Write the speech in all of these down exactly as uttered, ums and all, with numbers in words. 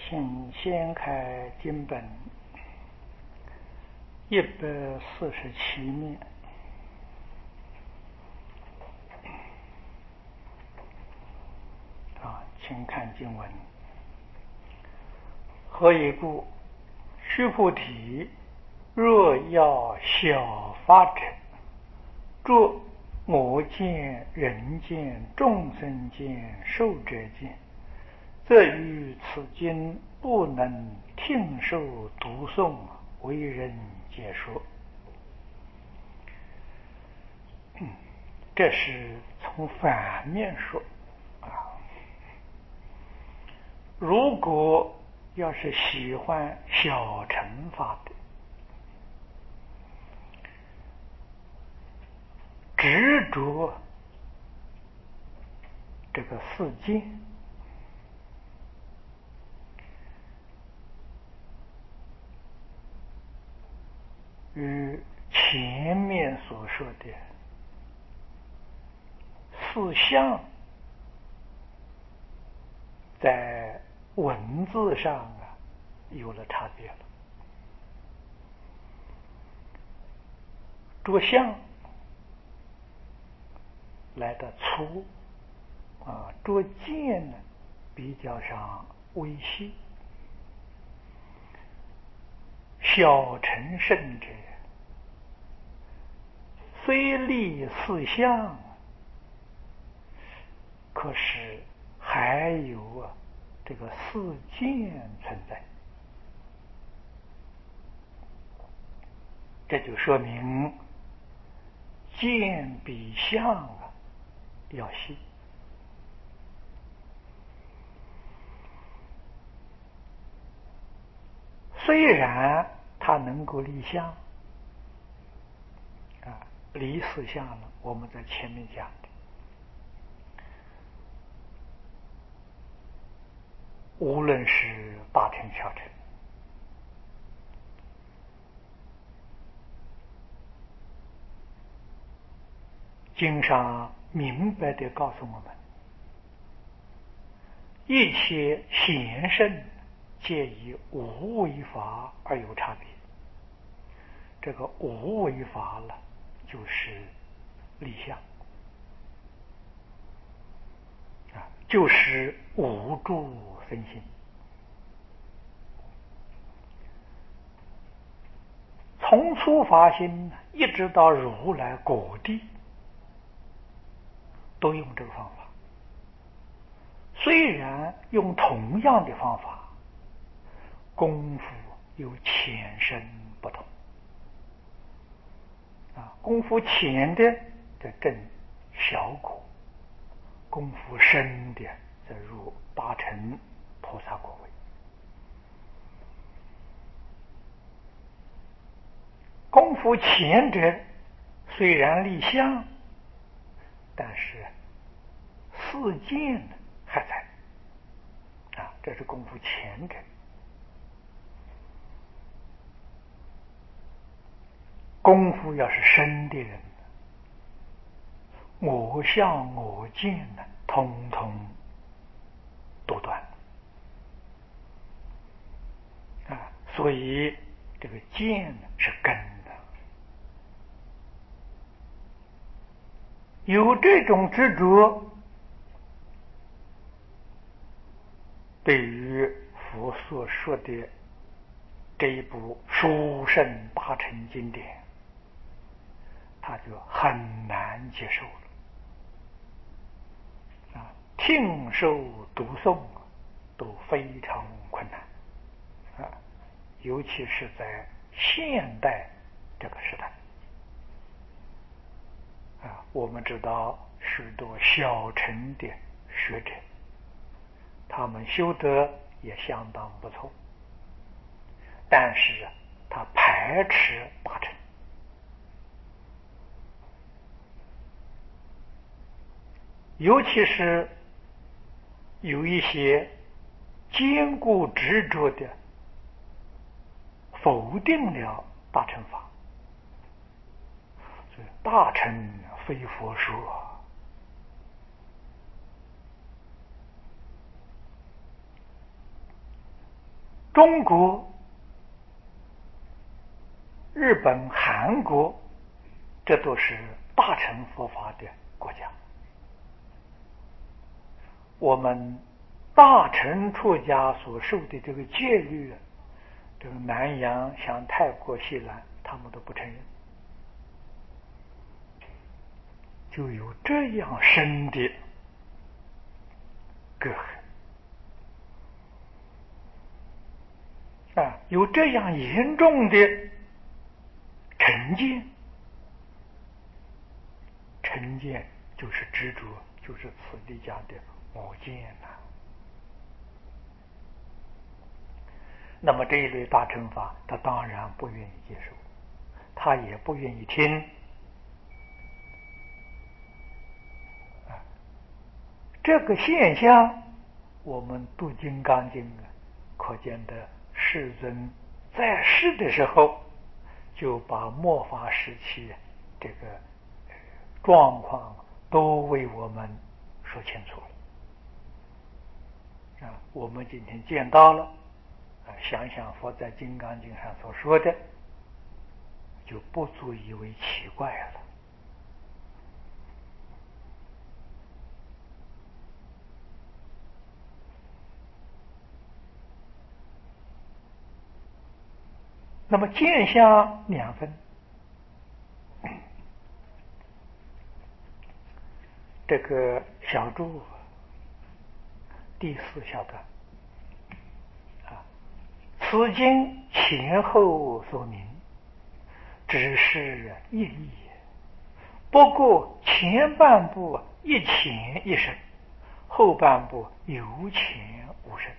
请先开经本一百四十七面。啊，请看经文：何以故？须菩提，若要小法者，著我见、人见、众生见、寿者见，则于此经不能听受读诵，为人解说。嗯，这是从反面说啊。如果要是喜欢小乘法的，执着这个四经，与前面所说的四相在文字上啊有了差别了。着相来的粗啊，着见呢比较上微细。小乘圣者虽立四相，可是还有啊这个四见存在，这就说明见比相啊要细。虽然它能够立相啊，离四相了，我们在前面讲的，无论是大乘小乘，经上明白地告诉我们，一切贤圣皆以无为法而有差别。这个无为法了，就是立相啊，就是无住分心。从初发心一直到如来果地，都用这个方法。虽然用同样的方法，功夫有浅深不同啊。功夫浅的则证小果，功夫深的则入八成菩萨果位。功夫浅者虽然立相，但是四见还在啊，这是功夫浅者。功夫要是深的人，我相我见呢，通通都断啊，所以这个见是根的。有这种执着，对于佛所说的这一部殊胜大乘经典，他就很难接受了啊，听受读诵都非常困难啊，尤其是在现代这个时代啊。我们知道许多小乘的学者，他们修得也相当不错，但是他排斥大乘，尤其是有一些坚固执着的否定了大乘法，所以大乘非佛说。 中国、日本、韩国，这都是大乘佛法的国家。我们大乘出家所受的这个戒律，这个南洋像泰国、西兰，他们都不承认，就有这样深的隔阂啊，有这样严重的成见。成见就是执着，就是此地讲的我见呐、啊。那么这一类大乘法，他当然不愿意接受，他也不愿意听。啊，这个现象，我们读《金刚经》啊，可见的世尊在世的时候，就把末法时期这个状况都为我们说清楚了。啊，我们今天见到了，啊，想想佛在《金刚经》上所说的，就不足以为奇怪了。那么见相两分，这个小注第四小段啊，此经前后所明，只是一义，不过前半部一前一深，后半部有前无深。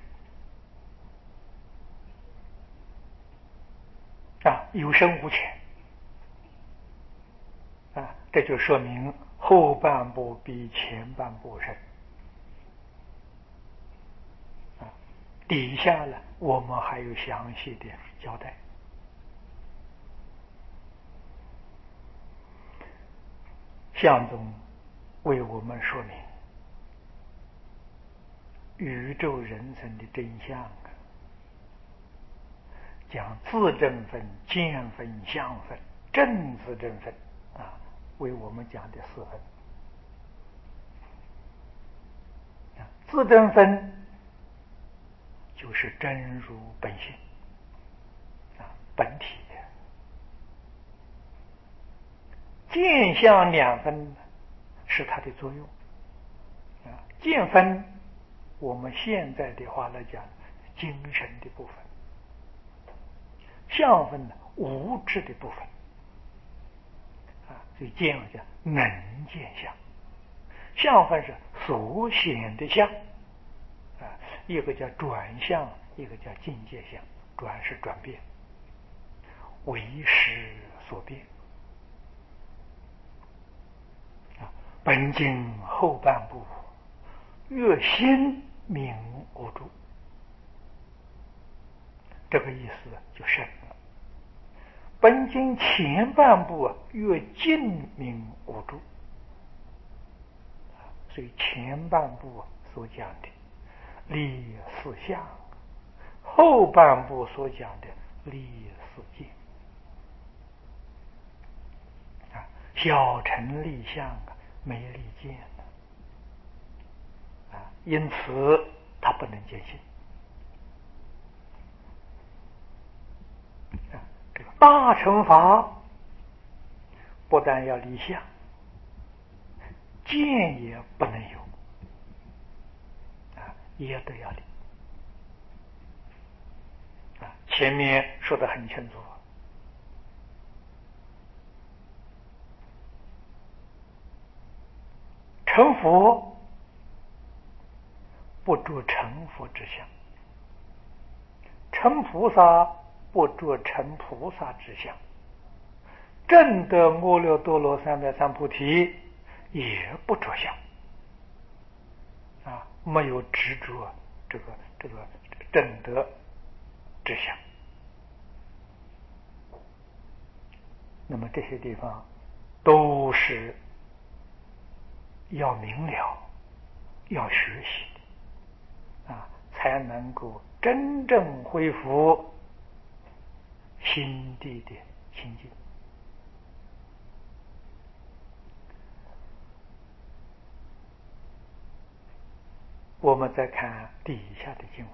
啊，有深无浅啊，这就说明后半部比前半部深啊。底下呢，我们还有详细的交代。相宗为我们说明宇宙人生的真相啊，讲自证分、见分、相分、正自证分啊，为我们讲的四分。自证分就是真如本性啊，本体的。见相两分是它的作用啊，见分我们现在的话来讲，精神的部分；相分呢，无知的部分啊，所以见叫能见相，相分是所显的相啊，一个叫转相，一个叫境界相。转是转变，为识所变啊。本经后半部越心明无住，这个意思就深了。本经前半部啊，越静明无住，所以前半部所讲的立四相，后半部所讲的立四见啊，小乘立相啊，没立见啊，因此他不能见性啊。这个大乘法不但要立相，见也不能有啊，也都要立啊。前面说得很清楚，成佛不着成佛之相，成菩萨不着成菩萨之相，证得阿耨多罗三藐三菩提也不着相啊，没有执着这个这个证得之相。那么这些地方都是要明了，要学习的啊，才能够真正恢复心地的清净。我们再看底下的经文：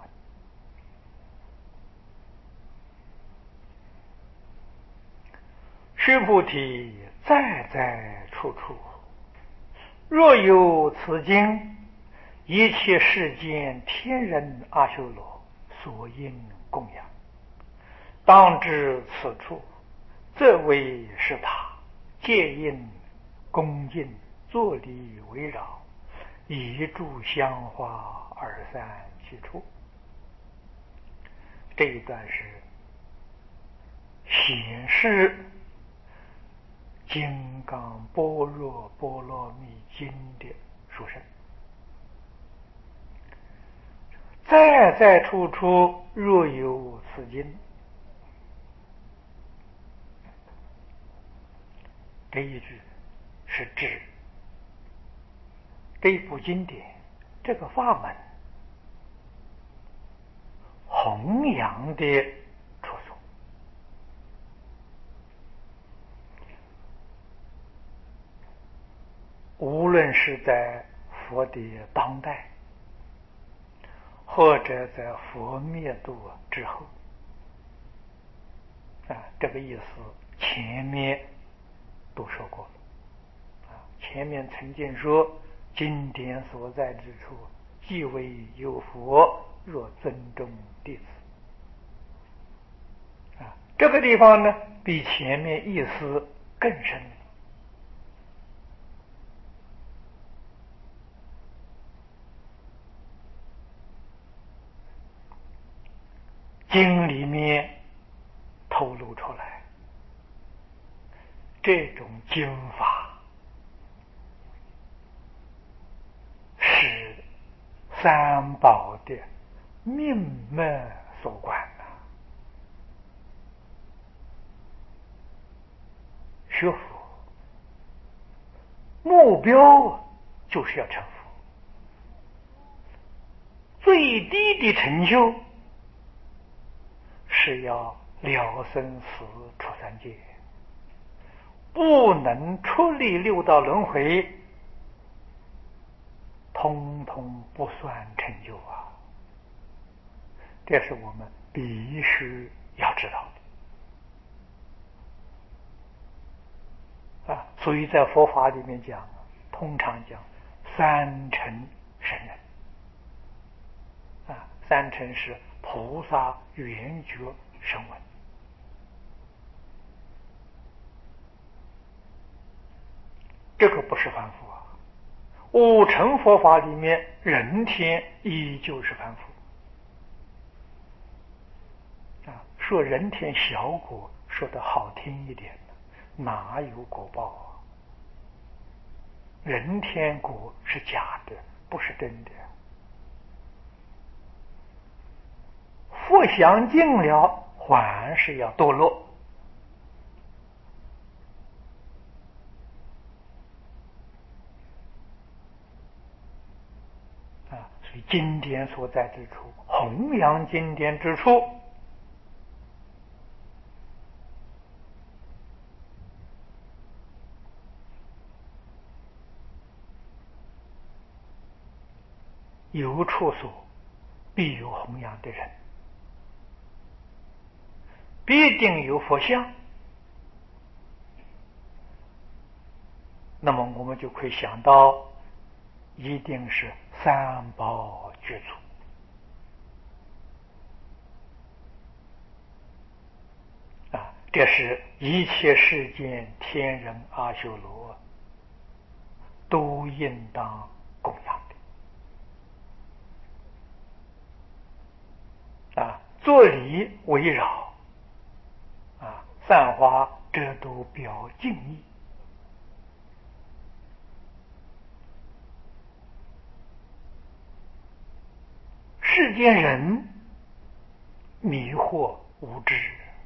须菩提，在在处处，若有此经，一切世间天人阿修罗所应供养，当知此处，则为是他，皆应恭敬坐礼围绕，一炷香花而散其处。这一段是显示《金刚般若波罗蜜经》的殊胜。在在处处，若有此经，这一句是指这部经典，这个法门弘扬的处所。无论是在佛的当代，或者在佛灭度之后，啊，这个意思前面都说过了。啊，前面曾经说，经典所在之处，即为有佛，若尊重弟子。啊，这个地方呢，比前面意思更深了。经里面透露出来，这种经法是三宝的命脉所关呐。学佛目标就是要成佛，最低的成就是要了生死出三界，不能出离六道轮回，通通不算成就啊！这是我们必须要知道的啊！所以在佛法里面讲，通常讲三乘圣人啊，三乘是菩萨、圆觉、声闻。这个不是凡夫啊！五乘佛法里面，人天依旧是凡夫啊。说人天小果，说的好听一点，哪有果报啊？人天果是假的，不是真的。佛享尽了，还是要堕落啊！所以经典所在之处，弘扬经典之处，有处所，必有弘扬的人，必定有佛像。那么我们就可以想到，一定是三宝具足啊！这是一切世间天人阿修罗都应当供养的啊！坐礼围绕啊，散花，这都表敬意。世间人迷惑无知，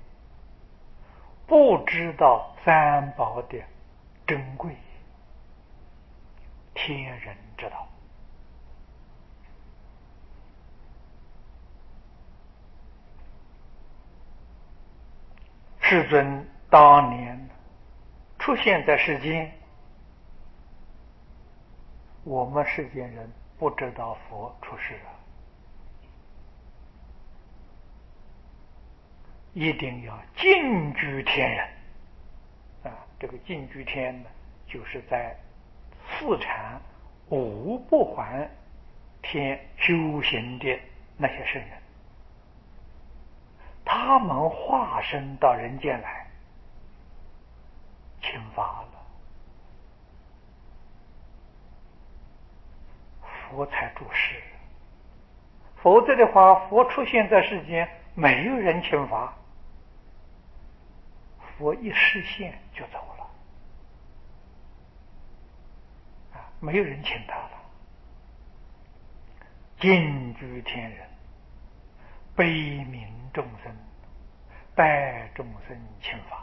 不知道三宝的珍贵，天人知道世尊当年出现在世间，我们世间人不知道佛出世了，一定要近居天人啊！这个近居天呢，就是在四禅五不还天修行的那些圣人，他们化身到人间来请法了，佛才住世。否则的话，佛出现在世间，没有人请法，佛一示现就走了啊，没有人请他了。近居天人，悲悯众生，拜众生请法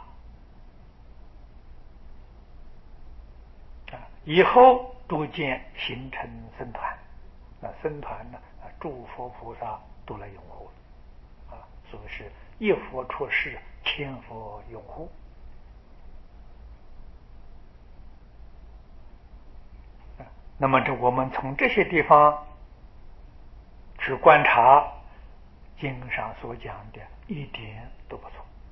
啊，以后逐渐形成僧团。那僧团呢，啊，诸佛菩萨都来拥护啊，所以是一佛出世，千佛拥护。啊，那么这我们从这些地方去观察经上所讲的，一点都不错。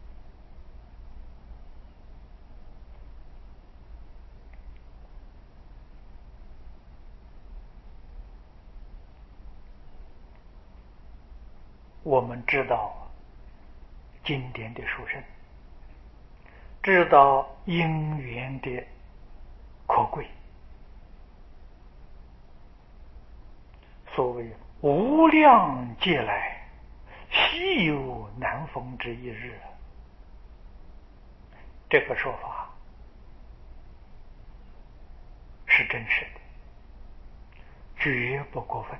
我们知道经典的殊胜，知道因缘的可贵。所谓无量劫来，稀有难逢之一日，这个说法是真实的，绝不过分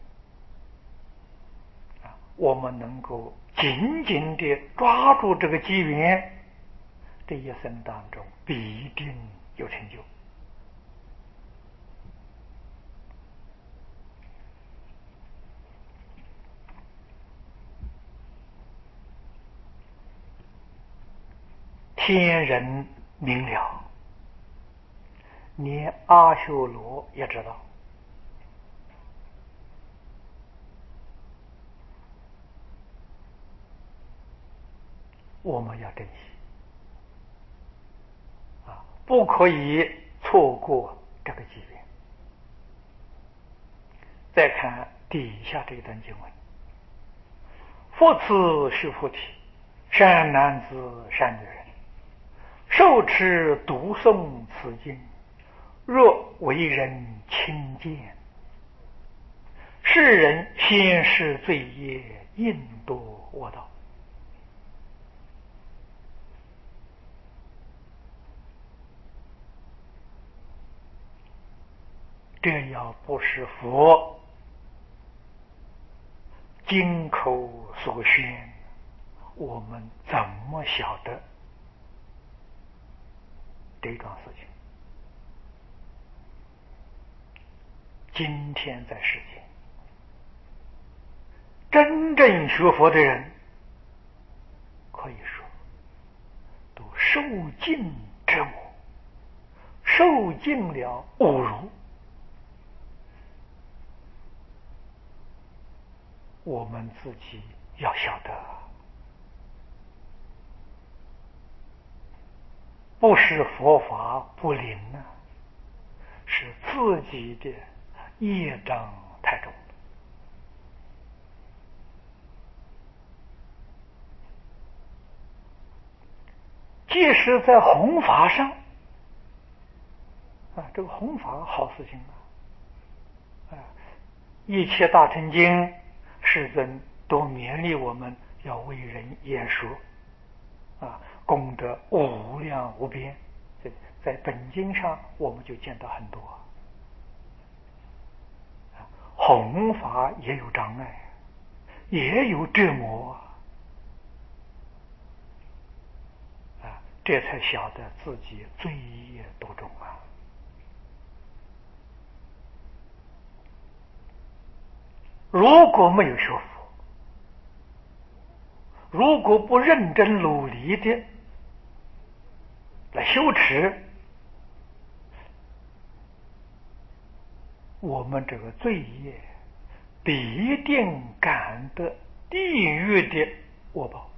啊！我们能够紧紧地抓住这个机缘，这一生当中必定有成就。天人明了，连阿修罗也知道。我们要珍惜啊，不可以错过这个机缘。再看底下这一段经文：复次须菩提，善男子善女人，受持读诵此经，若为人轻贱，世人先世罪业应堕恶道。这要不是佛经口所宣，我们怎么晓得这桩事情？今天在世间，真正学佛的人，可以说都受尽折磨，受尽了侮辱。我们自己要晓得，不是佛法不灵啊，是自己的业障太重了。即使在弘法上啊，这个弘法好事情啊，啊，一切大乘经世尊都勉励我们要为人言说啊，功德无量无边。在本经上我们就见到很多啊，弘法也有障碍，也有折磨啊，这才晓得自己罪业多重啊。如果没有学佛，如果不认真努力的修持，我们这个罪业必定感得地狱的恶报。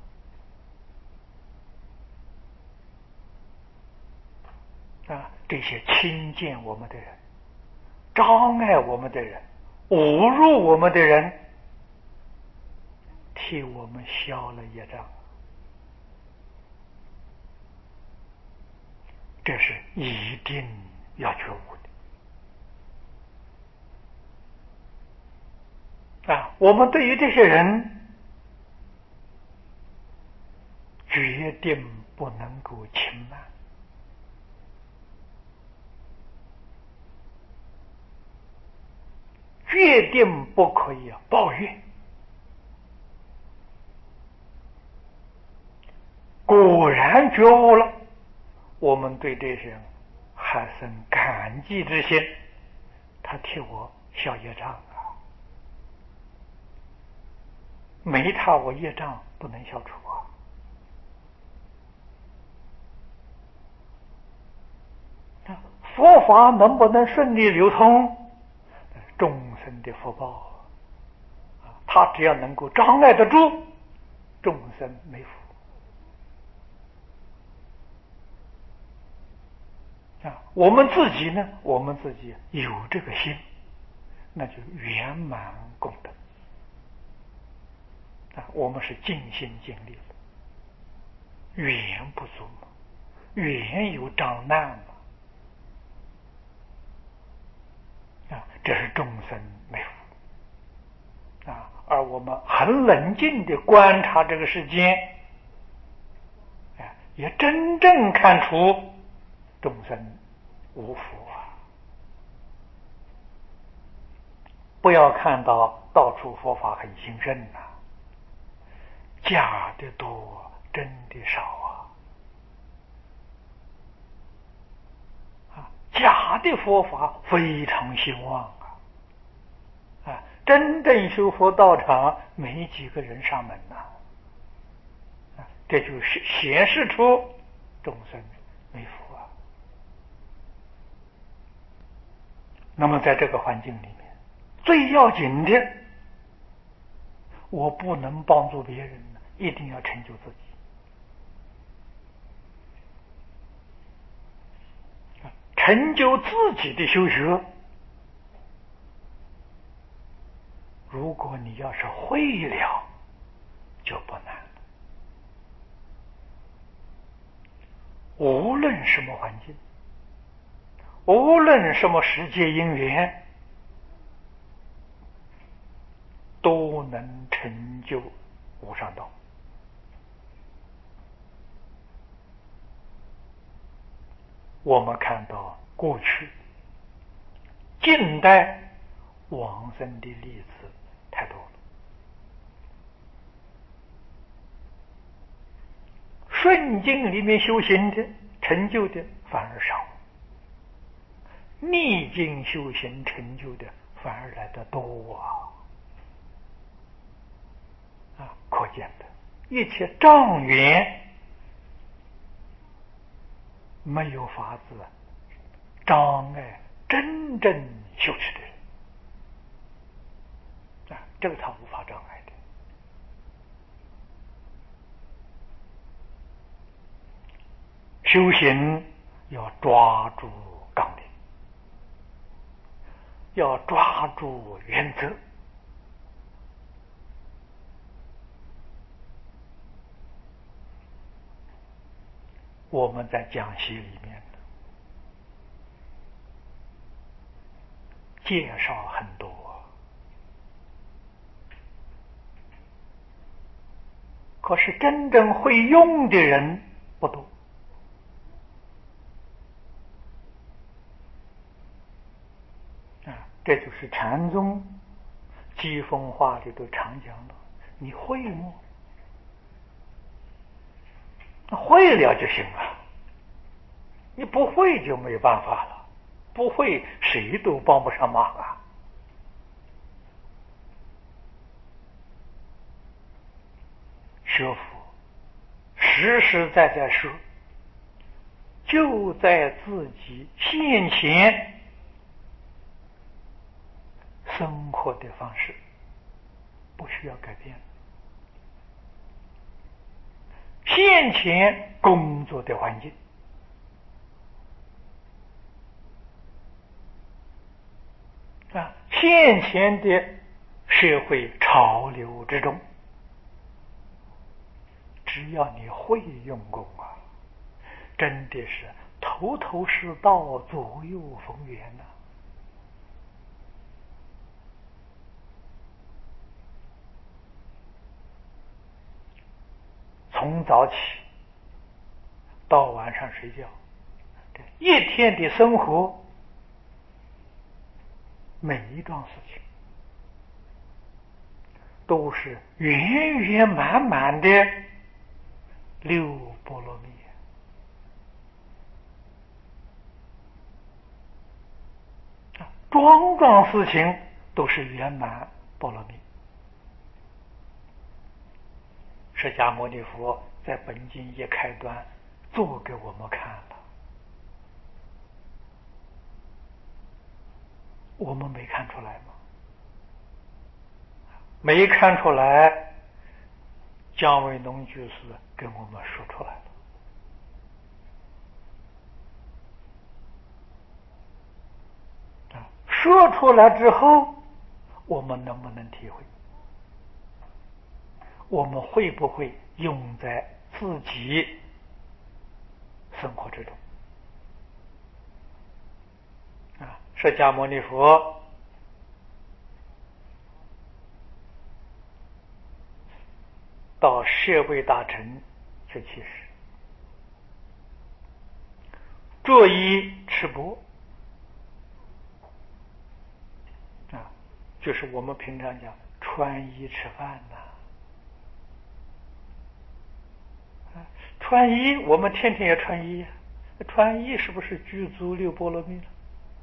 啊，这些轻贱我们的人，障碍我们的人，侮辱我们的人，替我们消了业障，这是一定要觉悟的。啊，我们对于这些人，决定不能够轻慢，决定不可以抱怨。果然觉悟了，我们对这些人还生感激之心，他替我消业障啊，没他我业障不能消除啊。佛法能不能顺利流通，众生的福报啊，他只要能够障碍得住，众生没福啊。我们自己呢，我们自己有这个心，那就圆满功德啊。我们是尽心尽力的，远不足嘛，远有障难嘛啊，这是众生没福啊。而我们很冷静地观察这个世间，啊，也真正看出众生无福啊。不要看到到处佛法很兴盛呐、啊，假的多，真的少啊！啊，假的佛法非常兴旺啊！啊，真正修佛道场没几个人上门呐、啊！啊，这就是显示出众生没福啊。那么在这个环境里面，最要紧的，我不能帮助别人，一定要成就自己。成就自己的修学，如果你要是会了，就不难了。无论什么环境，无论什么世界因缘，都能成就无上道。我们看到过去近代往生的例子太多了，顺境里面修行的成就的反而少，逆境修行成就的反而来得多啊！啊，可见的一切障缘没有法子障碍真正修持的人啊，这个他无法障碍的。修行要抓住纲领，要抓住原则。我们在讲习里面介绍很多，可是真正会用的人不多啊。这就是禅宗机锋话里都常讲的，你会吗？会了就行了，你不会就没有办法了，不会谁都帮不上忙啊。学佛实实在在说， 就在自己现前生活的方式，不需要改变。现前工作的环境，啊，现前的社会潮流之中，只要你会用功啊，真的是头头是道，左右逢源呐、啊。从早起到晚上睡觉，一天的生活，每一桩事情都是圆圆满满的六波罗蜜。桩桩事情都是圆满波罗蜜。释迦牟尼佛在本经一开端做给我们看了，我们没看出来吗？没看出来，姜维农居士跟我们说出来了。说出来之后，我们能不能体会？我们会不会用在自己生活之中？啊，释迦牟尼佛到舍卫大城去乞食，着衣吃钵，啊，就是我们平常讲穿衣吃饭呐、啊。穿衣，我们天天也穿衣，穿衣是不是具足六波罗蜜了？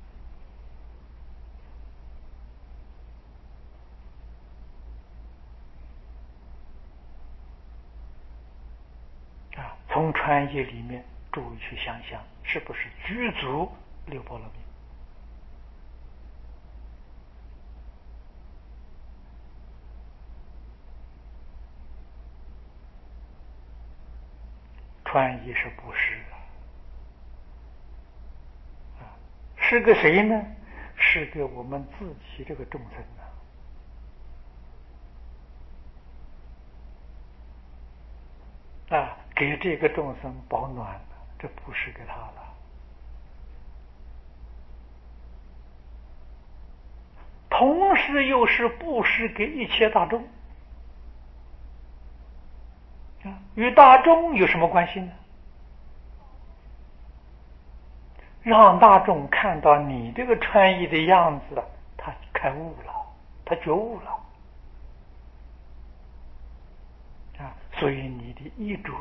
啊，从穿衣里面，诸位去想想，是不是具足六波罗蜜？穿衣是布施啊，是个谁呢？是给我们自己这个众生啊，啊，给这个众生保暖，这布施给他了。同时又是布施给一切大众，啊，与大众有什么关系呢？让大众看到你这个穿衣的样子，他开悟了，他觉悟了，啊，所以你的衣着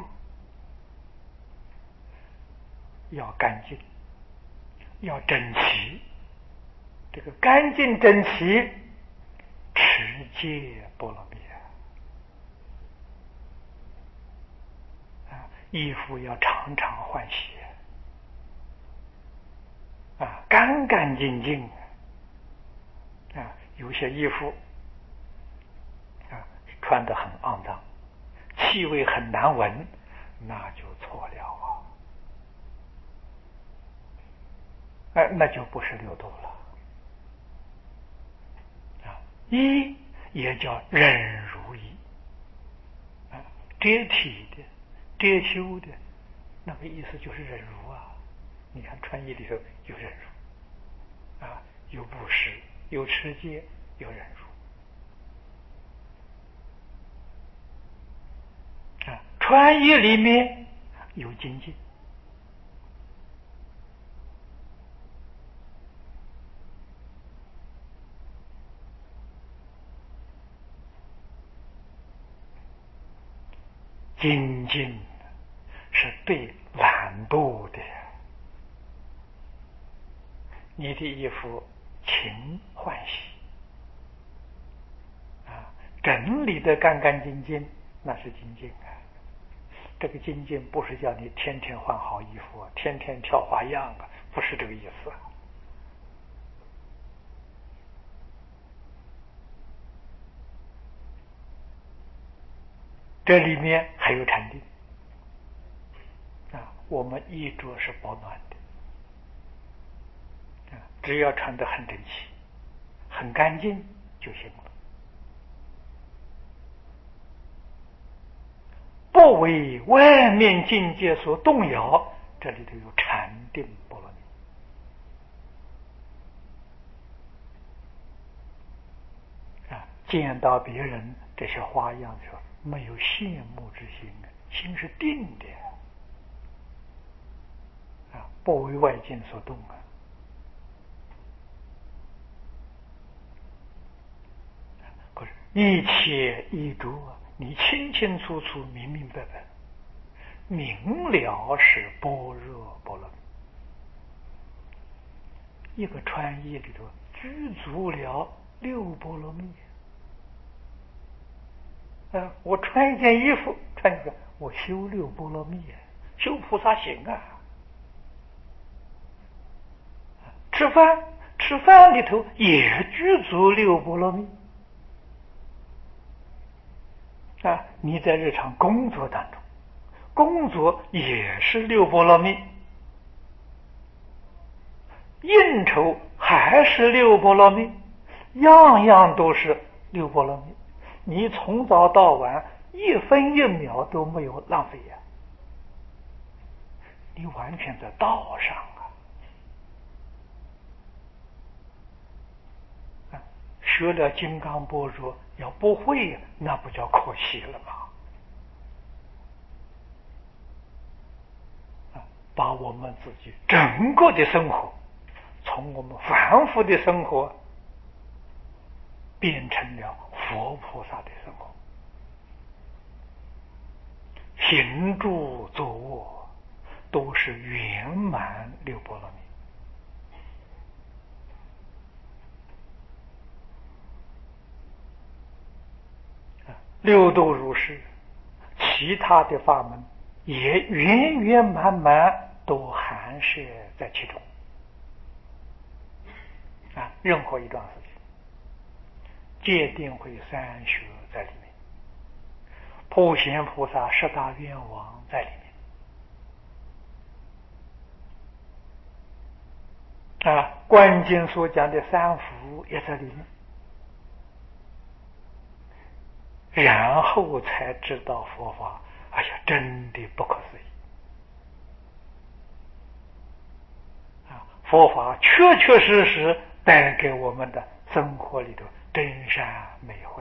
要干净，要整齐。这个干净整齐，持戒波罗蜜啊！衣服要常常换洗啊，干干净净啊！有些衣服啊穿得很肮脏，气味很难闻，那就错了啊！哎，那就不是六度了啊！衣也叫忍辱衣啊，遮体的、遮羞的，那个意思就是忍辱啊！你看穿衣里头有忍辱啊，有布施，有持戒，有忍辱啊。穿衣里面有精进，精进是对懒惰的。你的衣服勤换洗啊，整理的干干净净，那是精进啊。 这个精进不是叫你天天换好衣服啊，天天跳花样啊，不是这个意思。这里面还有禅定啊，我们衣着是保暖的啊，只要穿得很整齐、很干净就行了，不为外面境界所动摇。这里头有禅定波罗蜜啊，见到别人这些花样的时候，没有羡慕之心，心是定的啊，不为外境所动啊。可是，一切一着，你清清楚楚、明明白白，明了是般若波罗蜜。一个穿衣里头具足了六波罗蜜。啊，我穿一件衣服，穿一个，我修六波罗蜜，修菩萨行啊。吃饭，吃饭里头也具足六波罗蜜。啊，你在日常工作当中，工作也是六波罗蜜，应酬还是六波罗蜜，样样都是六波罗蜜。你从早到晚一分一秒都没有浪费呀、啊，你完全在道上啊！学了金刚般若要不会，那不叫可惜了吗？啊，把我们自己整个的生活，从我们凡夫的生活变成了佛菩萨的生活，行住坐卧都是圆满六波罗蜜。六度如是，其他的法门也圆圆满满都含摄在其中啊！任何一桩事情，戒定慧三学在里面，普贤菩萨十大愿望在里面啊，观经所讲的三福也在里面，然后才知道佛法，哎呀，真的不可思议啊！佛法确确实实带给我们的生活里头真善美慧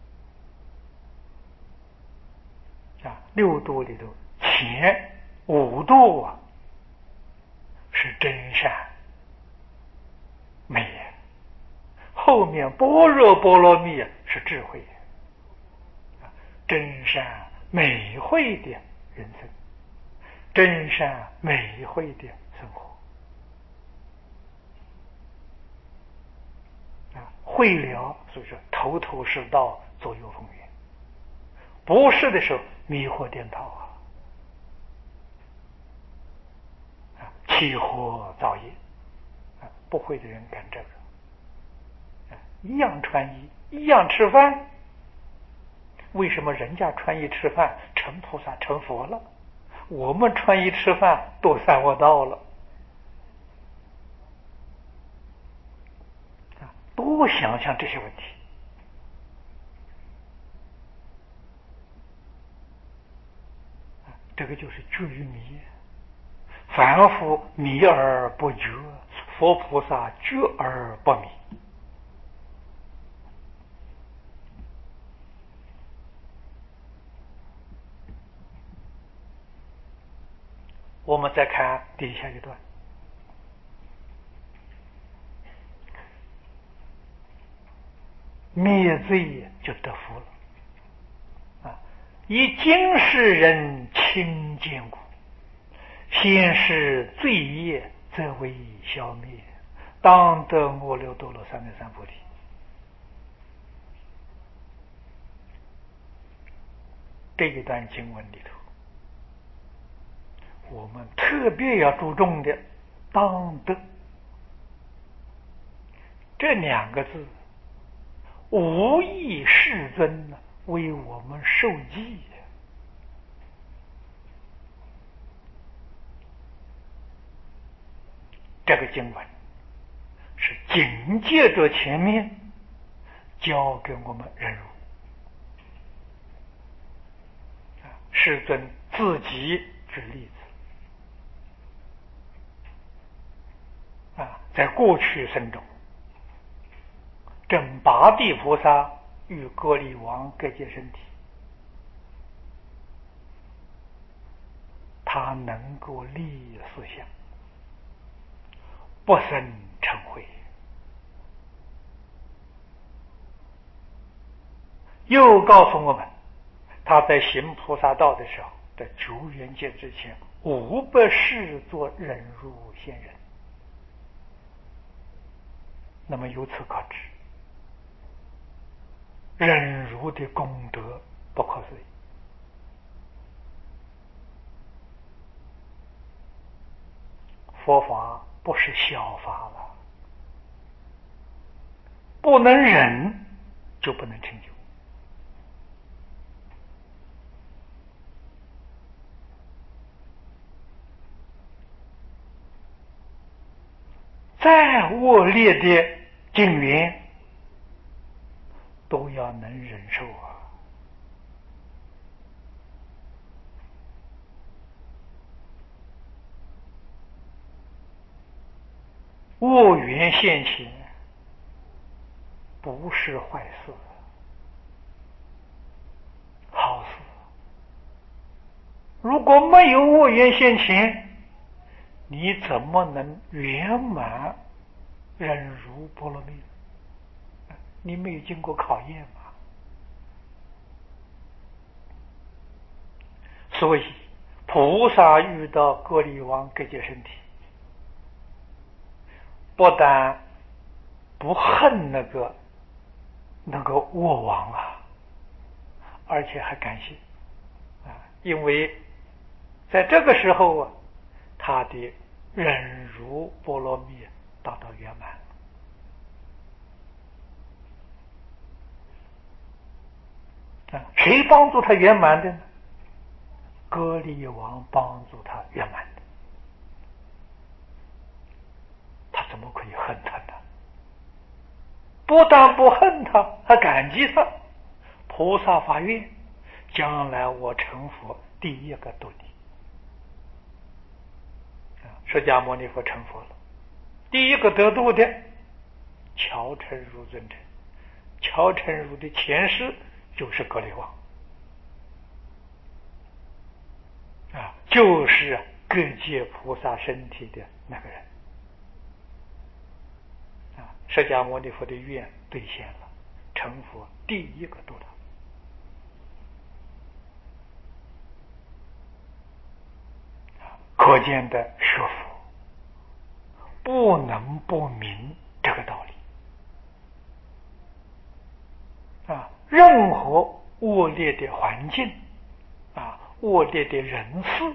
啊！六度里头前五度啊是真善美，后面般若波罗蜜是智慧，真善美慧的人生，真善美慧的生活啊！会了，所以说头头是道，左右逢源；不是的时候，迷惑颠倒啊，啊，起火造业啊！不会的人干这个，啊，一样穿衣，一样吃饭。为什么人家穿衣吃饭成菩萨成佛了，我们穿衣吃饭堕三恶道了？啊，多想想这些问题。啊，这个就是觉与迷，凡夫迷而不觉，佛菩萨觉而不迷。我们再看底下一段，灭罪就得福了啊！以今世人亲见故，先是罪业则为消灭，当得阿耨多罗三藐三菩提。这一段经文里头我们特别要注重的当得这两个字，无意世尊为我们受记。这个经文是紧接着前面教给我们忍辱。世尊自己举例子啊，在过去生中，正八地菩萨与歌利王各界身体，他能够立四相，不生嗔恚。又告诉我们，他在行菩萨道的时候，在九缘界之前，无不视作忍辱仙人。那么由此可知，忍辱的功德不可思议。佛法不是小法了，不能忍就不能成就。再恶劣的境缘都要能忍受啊！恶缘现前不是坏事，好事。如果没有恶缘现前，你怎么能圆满忍辱波罗蜜？你没有经过考验嘛？所以菩萨遇到歌利王各界身体，不但不恨那个那个恶王啊，而且还感谢啊，因为在这个时候啊，他的忍辱波罗蜜达到圆满。啊，谁帮助他圆满的呢？歌利王帮助他圆满的，他怎么可以恨他呢？不但不恨他，还感激他。菩萨发愿，将来我成佛，第一个度你。释迦牟尼佛成佛了，第一个得度的乔成如尊者。乔成如的前世就是歌利王啊，就是各界菩萨身体的那个人啊。释迦牟尼佛的愿兑现了，成佛第一个度他。可见的学佛不能不明这个道理啊！任何恶劣的环境啊，恶劣的人事，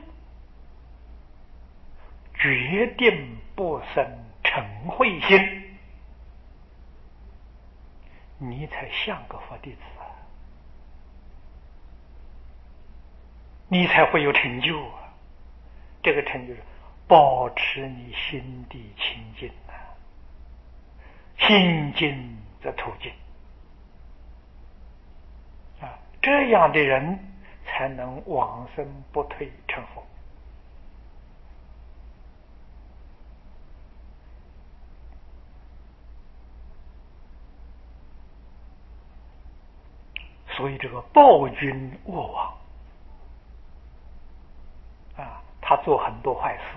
决定不生嗔恚心，你才像个佛弟子啊，你才会有成就啊！这个成就是保持你心地清净啊，心净则土净啊，这样的人才能往生不退成佛。所以这个暴君恶王啊，他做很多坏事，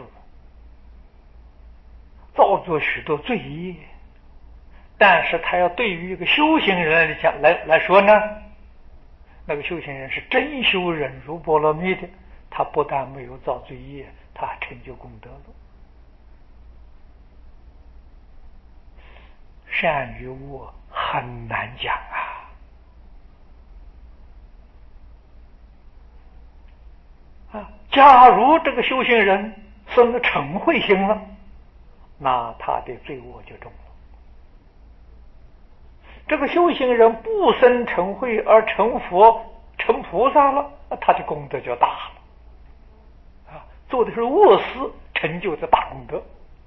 造作许多罪业，但是他要对于一个修行人来讲来来说呢，那个修行人是真修忍辱波罗蜜的，他不但没有造罪业，他还成就功德了。善与恶很难讲啊啊！ 假如这个修行人生了嗔恚心了，那他的罪恶就重了。这个修行人不生嗔恚而成佛成菩萨了，他的功德就大了啊！做的是恶事，成就的大功德，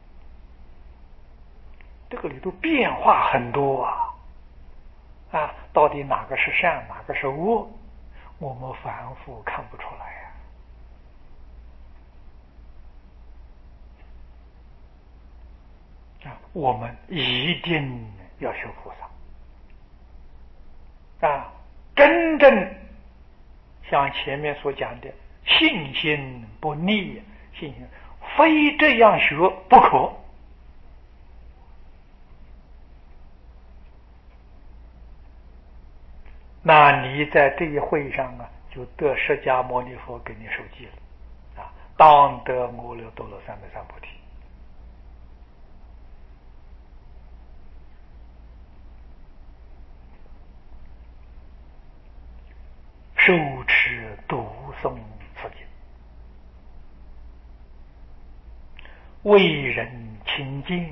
这个里头变化很多啊！啊，到底哪个是善，哪个是恶，我们凡夫看不出来呀！啊，我们一定要学菩萨啊！真正像前面所讲的，信心不逆，信心非这样学不可。那你在这一会上啊，就得释迦牟尼佛给你受记了啊，当得阿耨多罗三藐三菩提。受持读诵此经，为人亲近，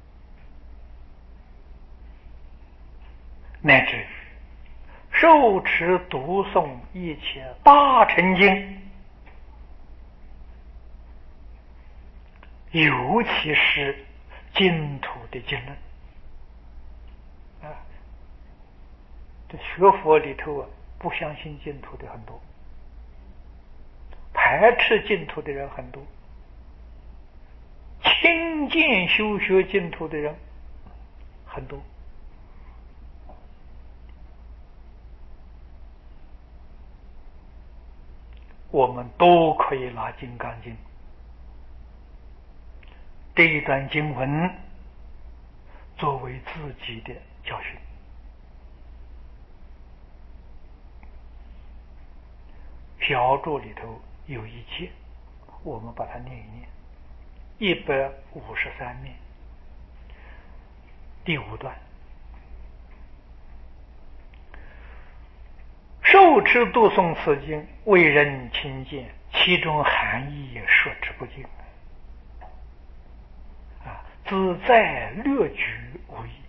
乃至于受持读诵一切大乘经，尤其是净土的经论啊，这学佛里头啊，不相信净土的很多，排斥净土的人很多，亲近修学净土的人很多。我们都可以拿《金刚经》这一段经文作为自己的教训。小注里头有一节，我们把它念一念。一百五十三面第五段，受持读诵此经，为人亲见，其中含义说之不尽啊，自在略举无疑。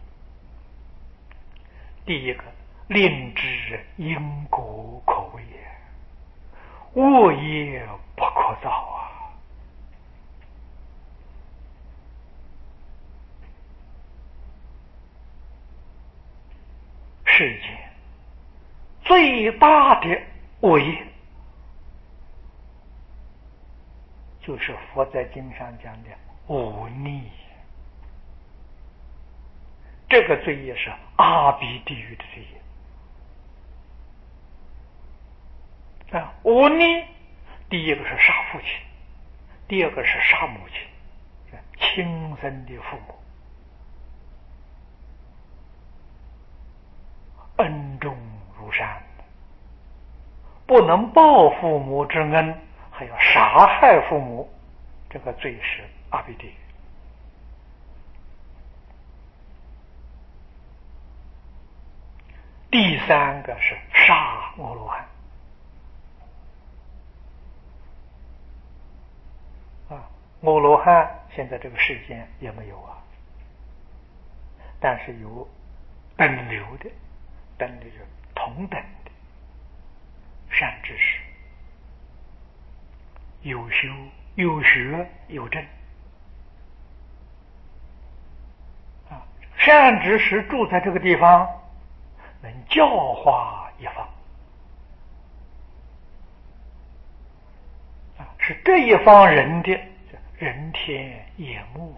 第一个，令知因果可畏也，恶业不可造啊。世间最大的恶业，就是佛在经上讲的忤逆。这个罪业是阿鼻地狱的罪业啊！忤逆，第一个是杀父亲，第二个是杀母亲，亲生的父母，恩重如山，不能报父母之恩，还要杀害父母，这个罪是阿鼻地狱。第三个是杀阿罗汉啊，阿罗汉现在这个世间也没有啊，但是有等流的，等流就是同等的善知识，有修有学有证啊，善知识住在这个地方，能教化一方啊，是这一方人的人天眼目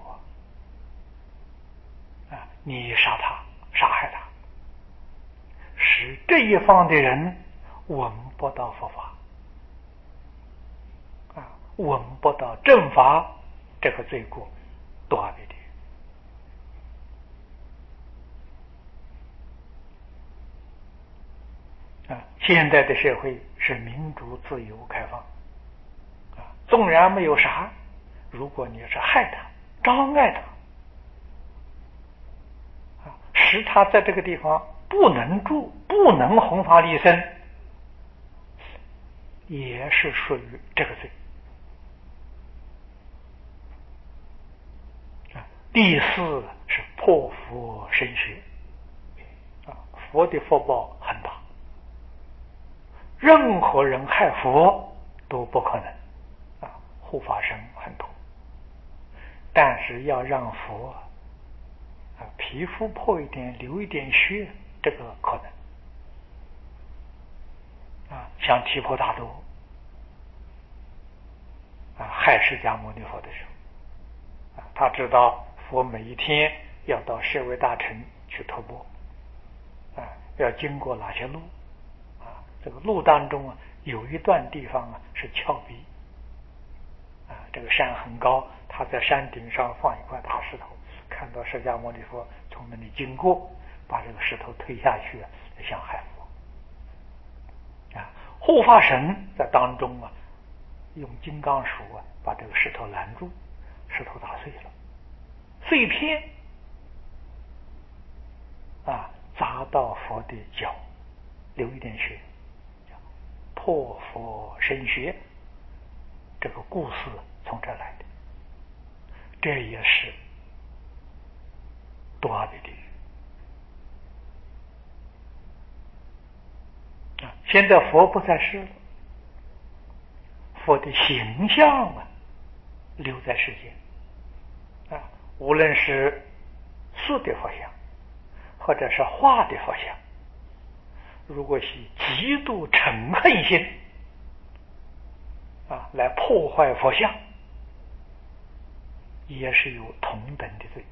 啊，你杀他，杀害他，使这一方的人闻不到佛法啊，闻不到正法，这个罪过多阿鼻地狱啊！现在的社会是民主、自由、开放啊，纵然没有杀，如果你是害他、障碍他啊，使他在这个地方不能住、不能弘法利生，也是属于这个罪第四是破佛身学啊，佛的福报很大，任何人害佛都不可能啊，护法神很多，但是要让佛啊皮肤破一点流一点血，这个可能啊，像提婆达多啊害释迦牟尼佛的时候啊，他知道佛每一天要到舍卫大城去托钵啊，要经过哪些路啊？这个路当中啊，有一段地方啊是峭壁啊，这个山很高，他在山顶上放一块大石头，看到释迦牟尼佛从那里经过，把这个石头推下去，想害佛啊。护法神在当中啊，用金刚杵啊把这个石头拦住，石头打碎了，碎片啊砸到佛的脚，流一点血，破佛身血，这个故事从这来的，这也是多阿鼻地狱啊。现在佛不在世了，佛的形象啊留在世间啊，无论是塑的佛像或者是画的佛像，如果是极度嗔恨心啊来破坏佛像，也是有同等的罪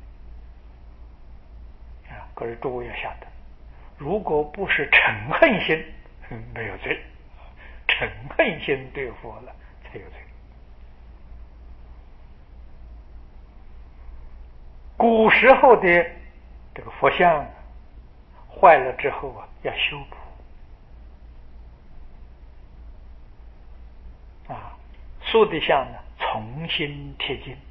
啊。可是诸位要晓得，如果不是嗔恨心，没有罪；嗔恨心对佛了才有罪。古时候的这个佛像坏了之后啊，要修补啊，塑的像呢重新贴金